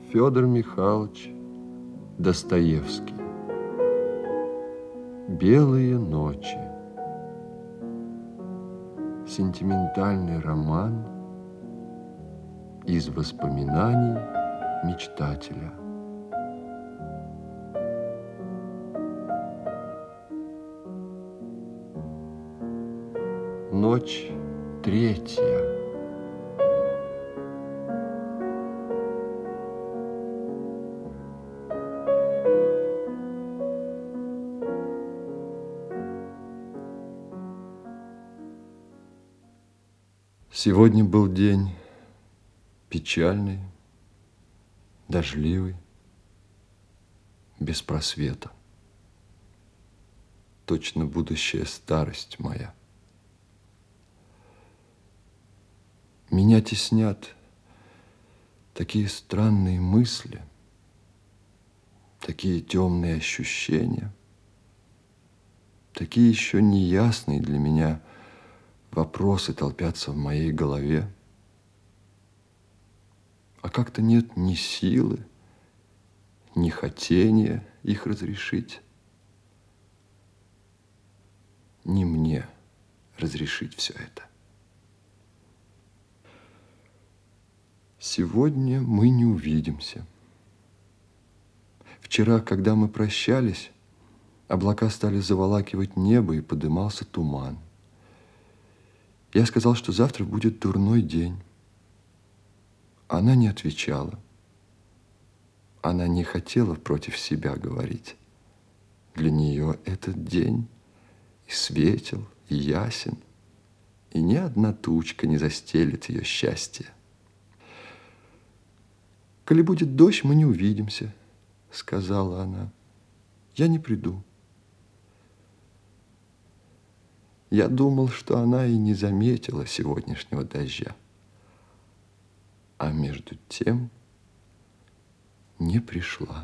Федор Михайлович Достоевский. Белые ночи. Сентиментальный роман из воспоминаний мечтателя. Ночь третья. Сегодня был день печальный, дождливый, без просвета. Точно будущая старость моя. Меня теснят такие странные мысли, такие темные ощущения, такие еще неясные для меня вопросы толпятся в моей голове. А как-то нет ни силы, ни хотения их разрешить, ни мне разрешить все это. Сегодня мы не увидимся. Вчера, когда мы прощались, облака стали заволакивать небо, и подымался туман. Я сказал, что завтра будет дурной день. Она не отвечала. Она не хотела против себя говорить. Для нее этот день и светел, и ясен, и ни одна тучка не застелит ее счастье. «Коли будет дождь, мы не увидимся», — сказала она. «Я не приду». Я думал, что она и не заметила сегодняшнего дождя. А между тем не пришла.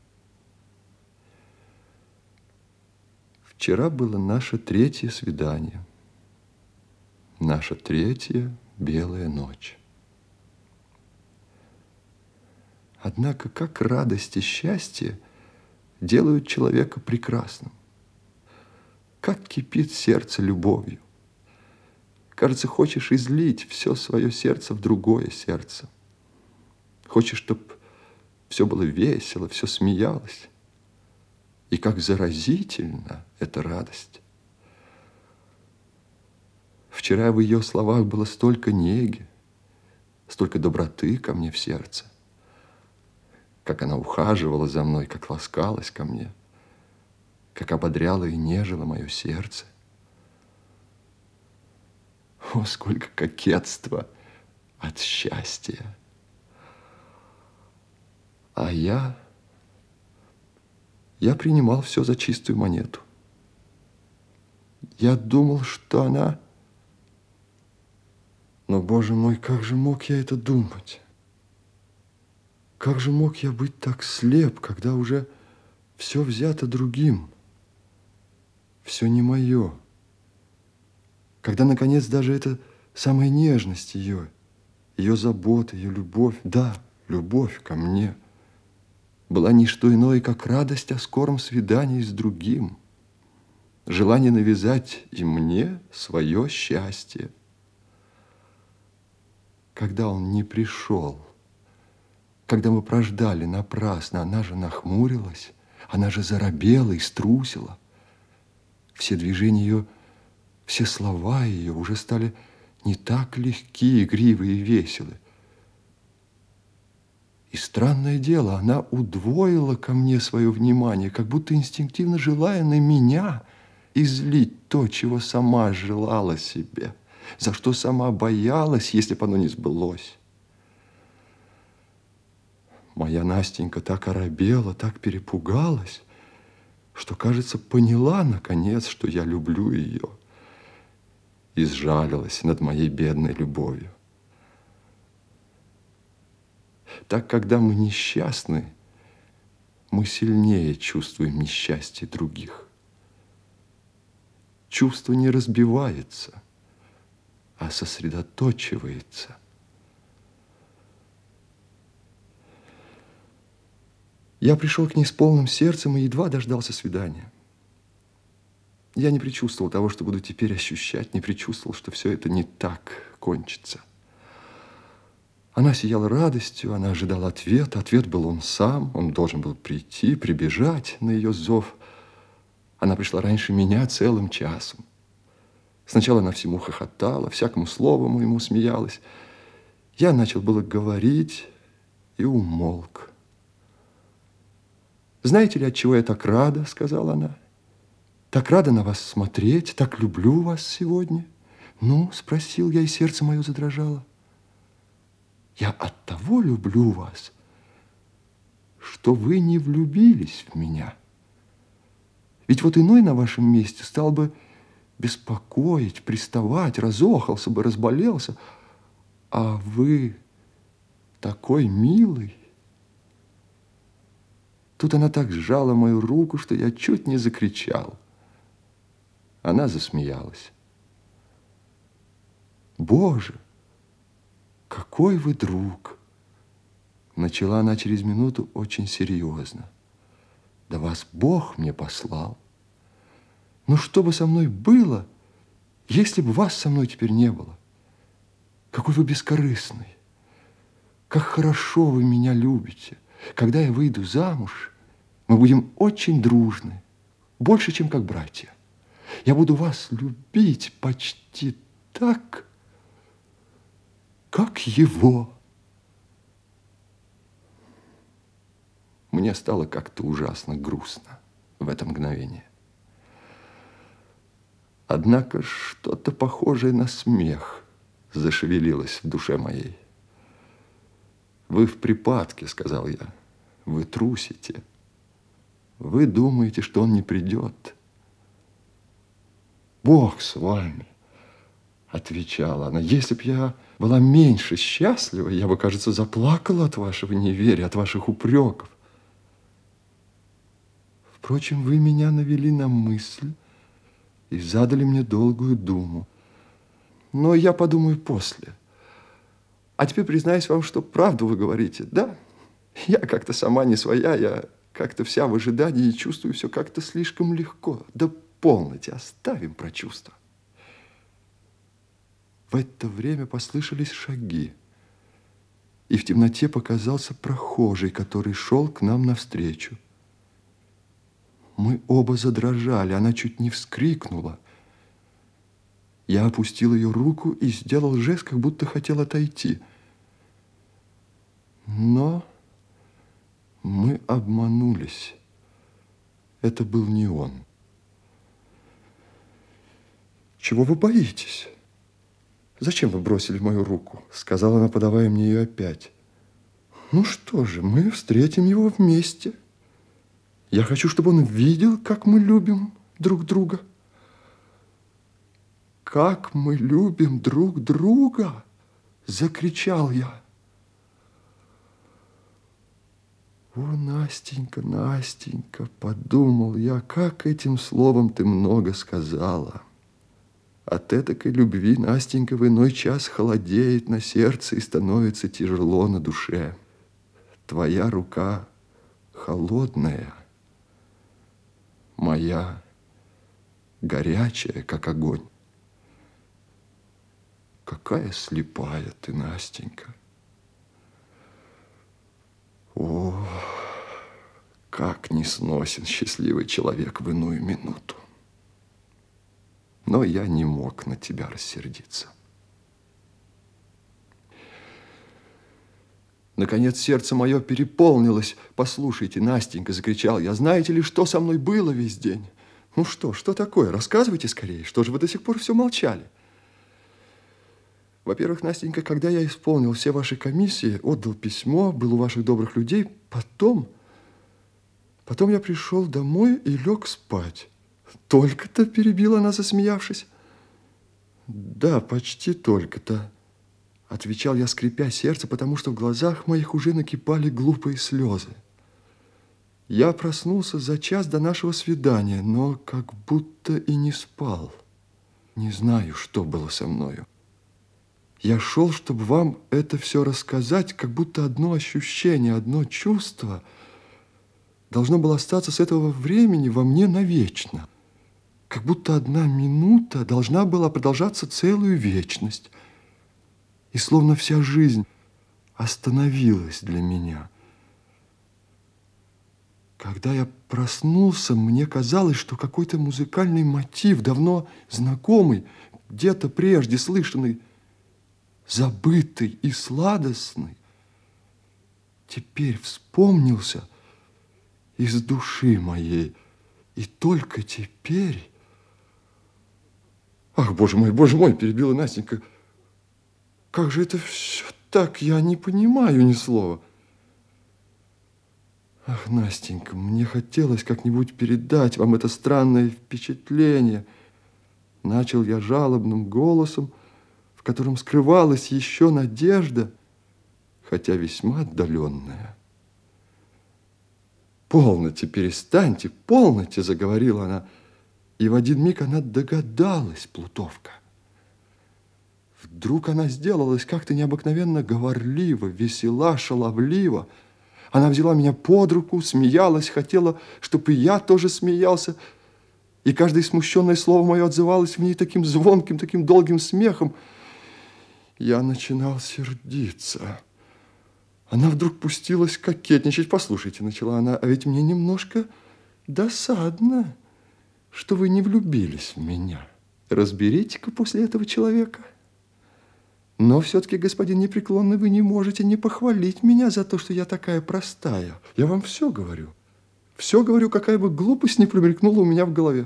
Вчера было наше третье свидание. Наша третья белая ночь. Однако, как радость и счастье делают человека прекрасным. Как кипит сердце любовью. Кажется, хочешь излить все свое сердце в другое сердце. Хочешь, чтобы все было весело, все смеялось. И как заразительна эта радость. Вчера в ее словах было столько неги, столько доброты ко мне в сердце. Как она ухаживала за мной, как ласкалась ко мне, как ободряла и нежила мое сердце. О, сколько кокетства от счастья! А я принимал все за чистую монету. Я думал, что она... Но, Боже мой, как же мог я это думать? Как же мог я быть так слеп, когда уже все взято другим? Все не мое. Когда, наконец, даже эта самая нежность ее забота, ее любовь, да, любовь ко мне, была не что иное, как радость о скором свидании с другим, желание навязать и мне свое счастье. Когда он не пришел, когда мы прождали напрасно, она же нахмурилась, она же заробела и струсила. Все движения ее, все слова ее уже стали не так легки, игривы и веселы. И странное дело, она удвоила ко мне свое внимание, как будто инстинктивно желая на меня излить то, чего сама желала себе, за что сама боялась, если бы оно не сбылось. Моя Настенька так оробела, так перепугалась, что, кажется, поняла, наконец, что я люблю ее, и сжалилась над моей бедной любовью. Так, когда мы несчастны, мы сильнее чувствуем несчастье других. Чувство не разбивается, а сосредоточивается. Я пришел к ней с полным сердцем и едва дождался свидания. Я не предчувствовал того, что буду теперь ощущать, не предчувствовал, что все это не так кончится. Она сияла радостью, она ожидала ответа. Ответ был он сам, он должен был прийти, прибежать на ее зов. Она пришла раньше меня целым часом. Сначала она всему хохотала, всякому слову моему смеялась. Я начал было говорить и умолк. «Знаете ли, от чего я так рада?» — сказала она. «Так рада на вас смотреть, так люблю вас сегодня». «Ну?» — спросил я, и сердце мое задрожало. «Я от того люблю вас, что вы не влюбились в меня. Ведь вот иной на вашем месте стал бы беспокоить, приставать, разохался бы, разболелся, а вы такой милый». Тут она так сжала мою руку, что я чуть не закричал. Она засмеялась. «Боже, какой вы друг!» Начала она через минуту очень серьезно. «Да вас Бог мне послал. Ну что бы со мной было, если бы вас со мной теперь не было? Какой вы бескорыстный! Как хорошо вы меня любите! Когда я выйду замуж, мы будем очень дружны, больше, чем как братья. Я буду вас любить почти так, как его». Мне стало как-то ужасно грустно в это мгновение. Однако что-то похожее на смех зашевелилось в душе моей. «Вы в припадке», — сказал я. «Вы трусите. Вы думаете, что он не придет». «Бог с вами», — отвечала она. «Если б я была меньше счастлива, я бы, кажется, заплакала от вашего неверия, от ваших упреков. Впрочем, вы меня навели на мысль и задали мне долгую думу. Но я подумаю после. А теперь признаюсь вам, что правду вы говорите. Да, я как-то сама не своя, я как-то вся в ожидании и чувствую все как-то слишком легко. Да полноте, оставим про чувства». В это время послышались шаги, и в темноте показался прохожий, который шел к нам навстречу. Мы оба задрожали, она чуть не вскрикнула. Я опустил ее руку и сделал жест, как будто хотел отойти. Но мы обманулись. Это был не он. «Чего вы боитесь? Зачем вы бросили мою руку?» — сказала она, подавая мне ее опять. «Ну что же, мы встретим его вместе. Я хочу, чтобы он видел, как мы любим друг друга». «Как мы любим друг друга!» — закричал я. «О, Настенька, Настенька!» — подумал я, как этим словом ты много сказала. От этакой любви Настенька в иной час холодеет на сердце и становится тяжело на душе. Твоя рука холодная, моя горячая, как огонь. Какая слепая ты, Настенька! О, как несносен счастливый человек в иную минуту! Но я не мог на тебя рассердиться. Наконец сердце мое переполнилось. «Послушайте, Настенька!» — закричал я. «Знаете ли, что со мной было весь день? Ну что такое? Рассказывайте скорее. Что же вы до сих пор все молчали?» «Во-первых, Настенька, когда я исполнил все ваши комиссии, отдал письмо, был у ваших добрых людей, потом я пришел домой и лег спать». «Только-то?» — перебила она, засмеявшись. «Да, почти только-то», — отвечал я, скрипя сердце, потому что в глазах моих уже накипали глупые слезы. «Я проснулся за час до нашего свидания, но как будто и не спал. Не знаю, что было со мною. Я шел, чтобы вам это все рассказать, как будто одно ощущение, одно чувство должно было остаться с этого времени во мне навечно. Как будто одна минута должна была продолжаться целую вечность. И словно вся жизнь остановилась для меня. Когда я проснулся, мне казалось, что какой-то музыкальный мотив, давно знакомый, где-то прежде слышанный, забытый и сладостный, теперь вспомнился из души моей. И только теперь... Ах, боже мой, перебила Настенька. Как же это все так? Я не понимаю ни слова. Ах, Настенька, мне хотелось как-нибудь передать вам это странное впечатление. Начал я жалобным голосом, в котором скрывалась еще надежда, хотя весьма отдаленная. «Полноте, перестаньте, полноте!» — заговорила она. И в один миг она догадалась, плутовка. Вдруг она сделалась как-то необыкновенно говорлива, весела, шаловлива. Она взяла меня под руку, смеялась, хотела, чтобы и я тоже смеялся. И каждое смущенное слово мое отзывалось в ней таким звонким, таким долгим смехом. Я начинал сердиться. Она вдруг пустилась кокетничать. «Послушайте», — начала она, — «а ведь мне немножко досадно, что вы не влюбились в меня. Разберите-ка после этого человека. Но все-таки, господин непреклонный, вы не можете не похвалить меня за то, что я такая простая. Я вам все говорю. Все говорю, какая бы глупость ни промелькнула у меня в голове.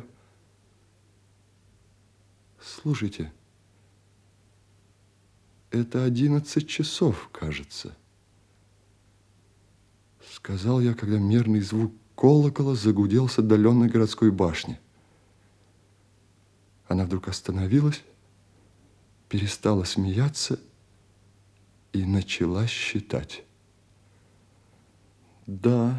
Слушайте, это 11 часов, кажется», — сказал я, когда мерный звук колокола загудел с отдаленной городской башни. Она вдруг остановилась, перестала смеяться и начала считать. «Да,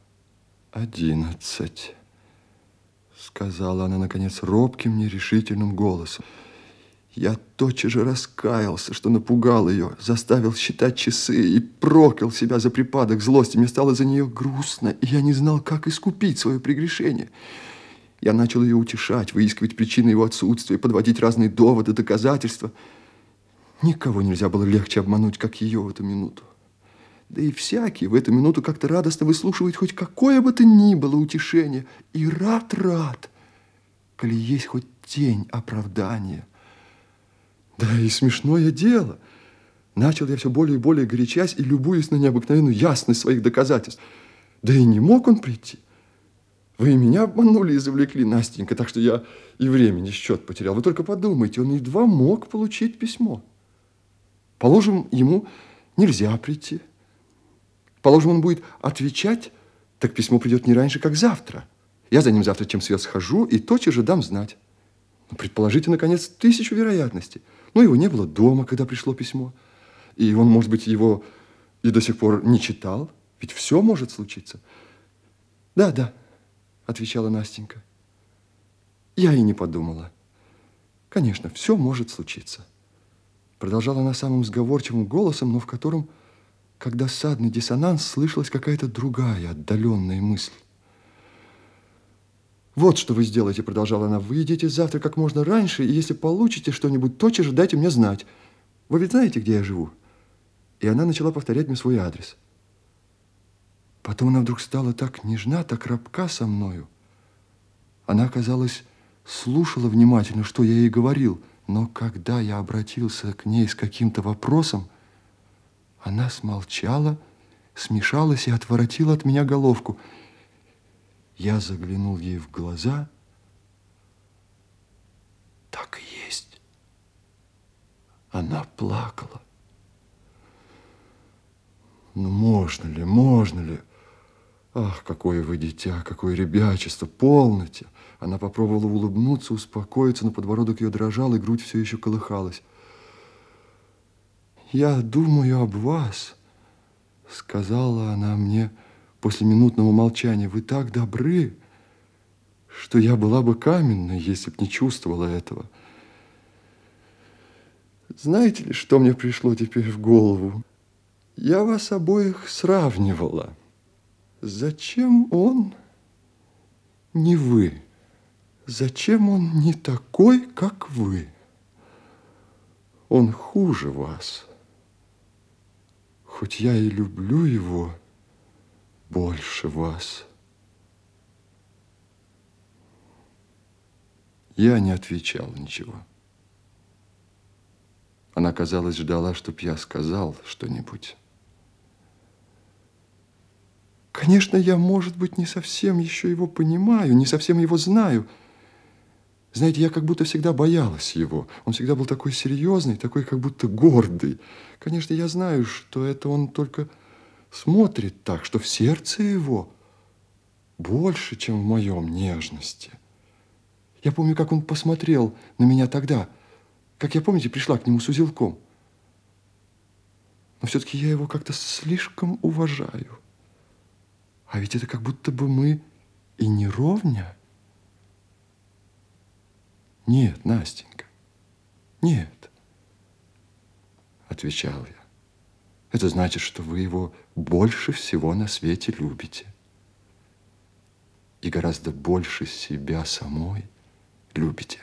11, сказала она, наконец, робким, нерешительным голосом. Я тотчас же раскаялся, что напугал ее, заставил считать часы и проклял себя за припадок злости. Мне стало за нее грустно, и я не знал, как искупить свое прегрешение. Я начал ее утешать, выискивать причины его отсутствия, подводить разные доводы, доказательства. Никого нельзя было легче обмануть, как ее в эту минуту. Да и всякий в эту минуту как-то радостно выслушивает хоть какое бы то ни было утешение. И рад, коли есть хоть тень оправдания. Да и смешное дело. Начал я все более и более горячась и любуясь на необыкновенную ясность своих доказательств. Да и не мог он прийти. Вы и меня обманули и завлекли, Настенька, так что я и времени счет потерял. Вы только подумайте, он едва мог получить письмо. Положим, ему нельзя прийти. Положим, он будет отвечать, так письмо придет не раньше, как завтра. Я за ним завтра чем свет схожу и тотчас же дам знать. Ну, предположите, наконец, 1000 вероятностей. Но его не было дома, когда пришло письмо. И он, может быть, его и до сих пор не читал. Ведь все может случиться. Да, отвечала Настенька. Я и не подумала. Конечно, все может случиться. Продолжала она самым сговорчивым голосом, но в котором, как досадный диссонанс, слышалась какая-то другая, отдаленная мысль. «Вот что вы сделаете», — продолжала она. «Вы идите завтра как можно раньше, и если получите что-нибудь, тотчас же дайте мне знать. Вы ведь знаете, где я живу?» И она начала повторять мне свой адрес. Потом она вдруг стала так нежна, так робка со мною. Она, казалось, слушала внимательно, что я ей говорил, но когда я обратился к ней с каким-то вопросом, она смолчала, смешалась и отворотила от меня головку. Я заглянул ей в глаза. Так и есть. Она плакала. Ну, можно ли? Ах, какое вы дитя, какое ребячество, полноте. Она попробовала улыбнуться, успокоиться, но подбородок ее дрожал, и грудь все еще колыхалась. «Я думаю об вас», — сказала она мне после минутного молчания. «Вы так добры, что я была бы каменной, если б не чувствовала этого. Знаете ли, что мне пришло теперь в голову? Я вас обоих сравнивала. Зачем он не вы? Зачем он не такой, как вы? Он хуже вас. Хоть я и люблю его больше вас. Я не отвечал ничего. Она, казалось, ждала, чтоб я сказал что-нибудь. Конечно, я, может быть, не совсем еще его понимаю, не совсем его знаю. Знаете, я как будто всегда боялась его. Он всегда был такой серьезный, такой как будто гордый. Конечно, я знаю, что это он только смотрит так, что в сердце его больше, чем в моем нежности. Я помню, как он посмотрел на меня тогда, как я, помните, пришла к нему с узелком. Но все-таки я его как-то слишком уважаю. А ведь это как будто бы мы и не ровня. Нет, Настенька, нет, отвечал я. Это значит, что вы его больше всего на свете любите. И гораздо больше себя самой любите.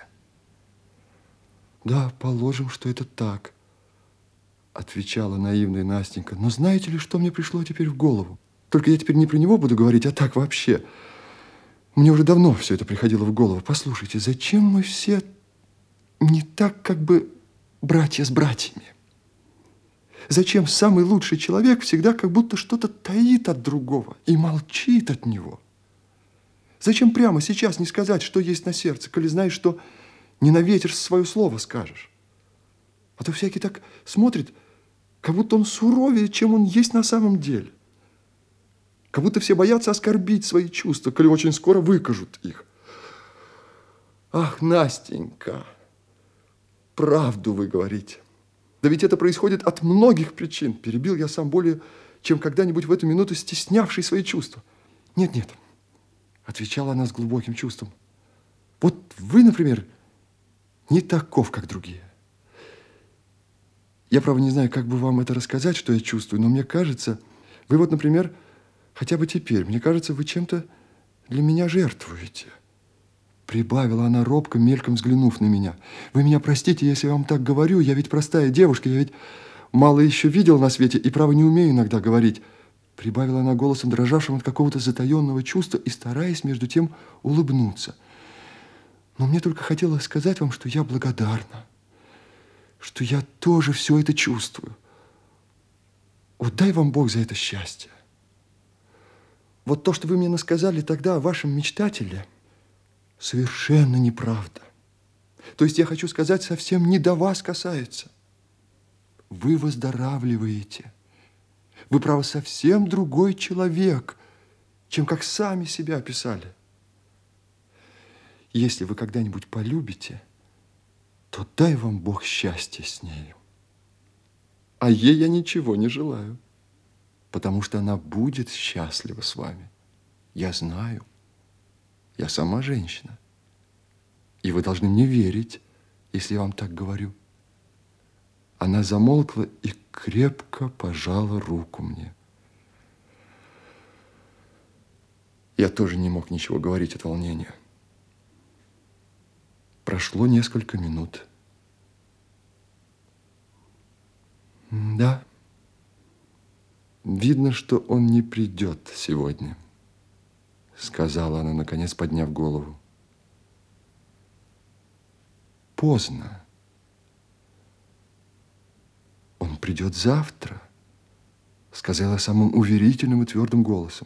Да, положим, что это так, отвечала наивная Настенька. Но знаете ли, что мне пришло теперь в голову? Только я теперь не про него буду говорить, а так вообще. Мне уже давно все это приходило в голову. Послушайте, зачем мы все не так, как бы братья с братьями? Зачем самый лучший человек всегда как будто что-то таит от другого и молчит от него? Зачем прямо сейчас не сказать, что есть на сердце, коли знаешь, что не на ветер свое слово скажешь? А то всякий так смотрит, как будто он суровее, чем он есть на самом деле. Как будто все боятся оскорбить свои чувства, коли очень скоро выкажут их. Ах, Настенька, правду вы говорите. Да ведь это происходит от многих причин. Перебил я сам более, чем когда-нибудь в эту минуту стеснявший свои чувства. Нет, нет, отвечала она с глубоким чувством. Вот вы, например, не таков, как другие. Я, право, не знаю, как бы вам это рассказать, что я чувствую, но мне кажется, вы вот, например, хотя бы теперь, мне кажется, вы чем-то для меня жертвуете. Прибавила она робко, мельком взглянув на меня. Вы меня простите, если я вам так говорю, я ведь простая девушка, я ведь мало еще видел на свете и, право, не умею иногда говорить. Прибавила она голосом, дрожавшим от какого-то затаенного чувства и стараясь между тем улыбнуться. Но мне только хотелось сказать вам, что я благодарна, что я тоже все это чувствую. Вот дай вам Бог за это счастье. Вот то, что вы мне насказали тогда о вашем мечтателе, совершенно неправда. То есть я хочу сказать, совсем не до вас касается. Вы выздоравливаете. Вы, право, совсем другой человек, чем как сами себя описали. Если вы когда-нибудь полюбите, то дай вам Бог счастья с нею. А ей я ничего не желаю, потому что она будет счастлива с вами. Я знаю. Я сама женщина. И вы должны мне верить, если я вам так говорю. Она замолкла и крепко пожала руку мне. Я тоже не мог ничего говорить от волнения. Прошло несколько минут. Да, видно, что он не придет сегодня, сказала она, наконец, подняв голову. Поздно. Он придет завтра, сказала самым уверительным и твердым голосом.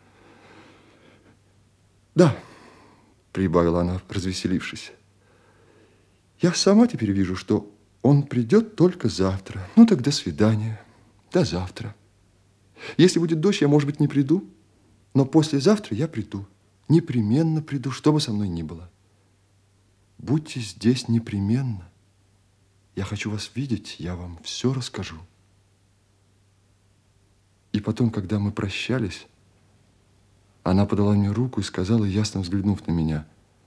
Да, прибавила она, развеселившись. Я сама теперь вижу, что он придет только завтра. Ну так до свидания. До завтра. Если будет дождь, я, может быть, не приду, но послезавтра я приду. Непременно приду, что бы со мной ни было. Будьте здесь непременно. Я хочу вас видеть, я вам все расскажу. И потом, когда мы прощались, она подала мне руку и сказала, ясно взглянув на меня,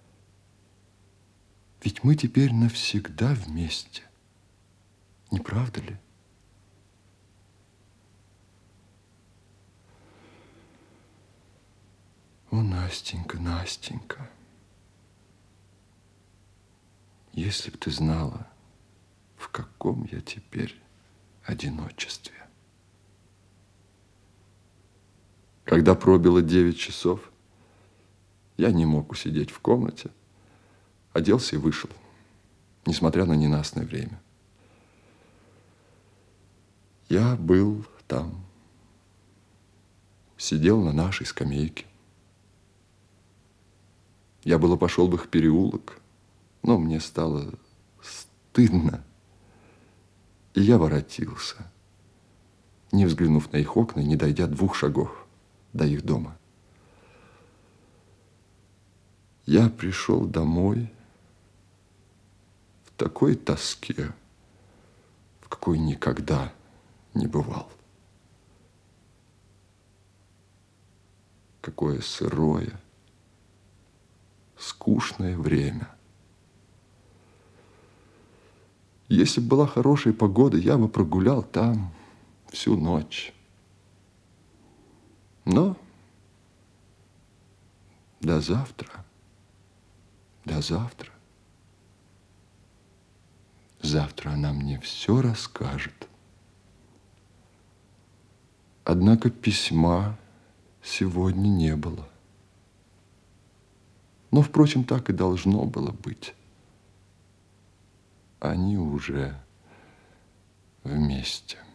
ведь мы теперь навсегда вместе. Не правда ли? О, Настенька, Настенька, если б ты знала, в каком я теперь одиночестве. Когда пробило 9 часов, я не мог усидеть в комнате, оделся и вышел, несмотря на ненастное время. Я был там, сидел на нашей скамейке. Я было пошел бы в переулок, но мне стало стыдно, и я воротился, не взглянув на их окна, не дойдя 2 шагов до их дома. Я пришел домой в такой тоске, в какой никогда не бывал. Какое сырое, скучное время. Если бы была хорошая погода, я бы прогулял там всю ночь. Но до завтра, до завтра. Завтра она мне все расскажет. Однако письма сегодня не было. Но, впрочем, так и должно было быть. Они уже вместе.